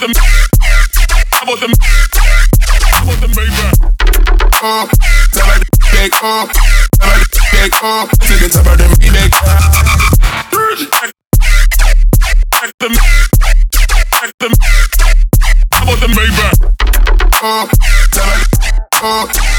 the Maybach. Tell her the big, tell her the big, take it to her the remake. The Maybach. Tell her the